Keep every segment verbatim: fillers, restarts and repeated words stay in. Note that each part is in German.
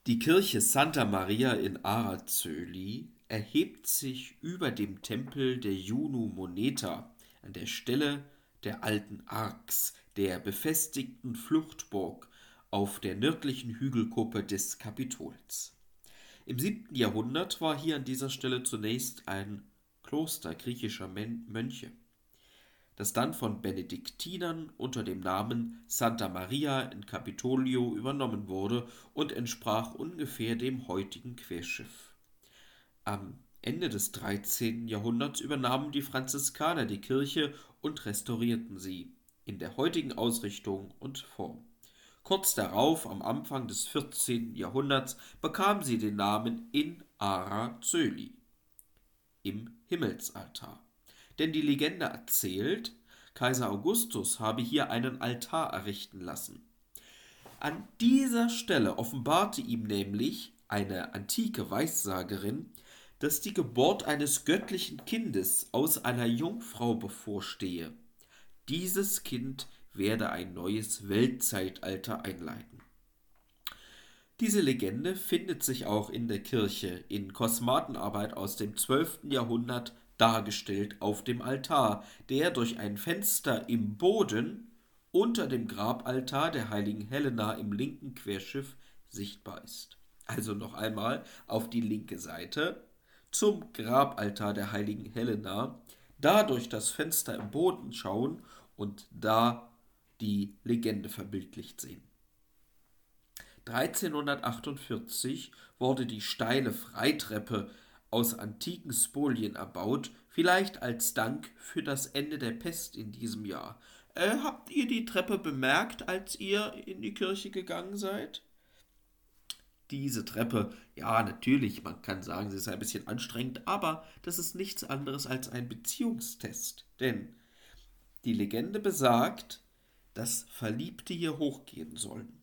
Die Kirche Santa Maria in Ara-Zöli erhebt sich über dem Tempel der Junu Moneta an der Stelle der alten Arx, der befestigten Fluchtburg auf der nördlichen Hügelkuppe des Kapitols. Im siebten Jahrhundert war hier an dieser Stelle zunächst ein Kloster griechischer Mönche, das dann von Benediktinern unter dem Namen Santa Maria in Capitolio übernommen wurde und entsprach ungefähr dem heutigen Querschiff. Am Ende des dreizehnten Jahrhunderts übernahmen die Franziskaner die Kirche und restaurierten sie in der heutigen Ausrichtung und Form. Kurz darauf, am Anfang des vierzehnten Jahrhunderts, bekam sie den Namen in Ara-Zöli, im Himmelsaltar. Denn die Legende erzählt, Kaiser Augustus habe hier einen Altar errichten lassen. An dieser Stelle offenbarte ihm nämlich eine antike Weissagerin, dass die Geburt eines göttlichen Kindes aus einer Jungfrau bevorstehe. Dieses Kind werde ein neues Weltzeitalter einleiten. Diese Legende findet sich auch in der Kirche in Kosmatenarbeit aus dem zwölften Jahrhundert dargestellt auf dem Altar, der durch ein Fenster im Boden unter dem Grabaltar der heiligen Helena im linken Querschiff sichtbar ist. Also noch einmal auf die linke Seite zum Grabaltar der heiligen Helena, da durch das Fenster im Boden schauen und da die Legende verbildlicht sehen. dreizehnhundertachtundvierzig wurde die steile Freitreppe aus antiken Spolien erbaut, vielleicht als Dank für das Ende der Pest in diesem Jahr. Äh, habt ihr die Treppe bemerkt, als ihr in die Kirche gegangen seid? Diese Treppe, ja, natürlich, man kann sagen, sie ist ein bisschen anstrengend, aber das ist nichts anderes als ein Beziehungstest. Denn die Legende besagt, dass Verliebte hier hochgehen sollen.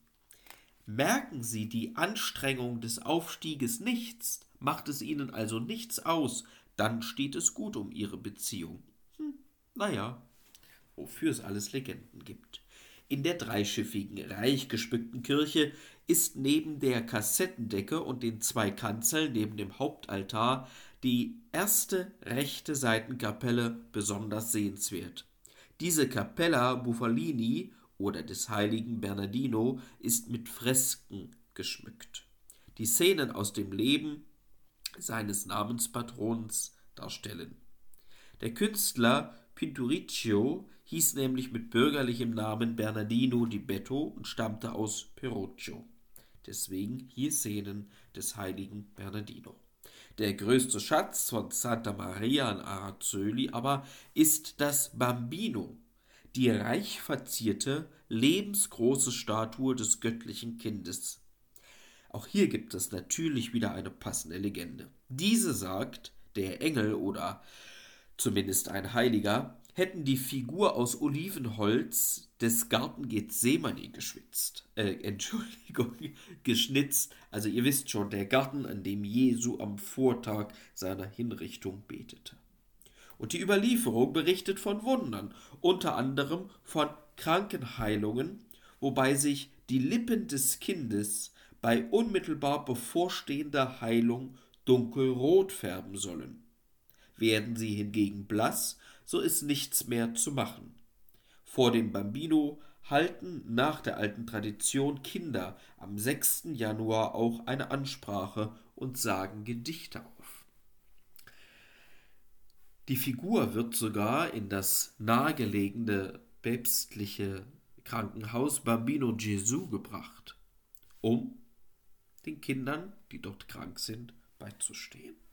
Merken Sie die Anstrengung des Aufstieges nichts, macht es Ihnen also nichts aus, dann steht es gut um Ihre Beziehung. Hm, naja, wofür es alles Legenden gibt. In der dreischiffigen, reich geschmückten Kirche ist neben der Kassettendecke und den zwei Kanzeln neben dem Hauptaltar die erste rechte Seitenkapelle besonders sehenswert. Diese Cappella Bufalini oder des heiligen Bernardino ist mit Fresken geschmückt, die Szenen aus dem Leben seines Namenspatrons darstellen. Der Künstler Pinturicchio hieß nämlich mit bürgerlichem Namen Bernardino di Betto und stammte aus Perugia. Deswegen hier Szenen des heiligen Bernardino. Der größte Schatz von Santa Maria in Ara-Zöli aber ist das Bambino, die reich verzierte, lebensgroße Statue des göttlichen Kindes. Auch hier gibt es natürlich wieder eine passende Legende. Diese sagt, der Engel oder zumindest ein Heiliger hätten die Figur aus Olivenholz des Garten Gethsemane geschwitzt, äh, Entschuldigung, geschnitzt. Also ihr wisst schon, der Garten, an dem Jesu am Vortag seiner Hinrichtung betete. Und die Überlieferung berichtet von Wundern, unter anderem von Krankenheilungen, wobei sich die Lippen des Kindes bei unmittelbar bevorstehender Heilung dunkelrot färben sollen. Werden sie hingegen blass, so ist nichts mehr zu machen. Vor dem Bambino halten nach der alten Tradition Kinder am sechsten Januar auch eine Ansprache und sagen Gedichte auf. Die Figur wird sogar in das nahegelegene päpstliche Krankenhaus Bambino Gesù gebracht, um den Kindern, die dort krank sind, beizustehen.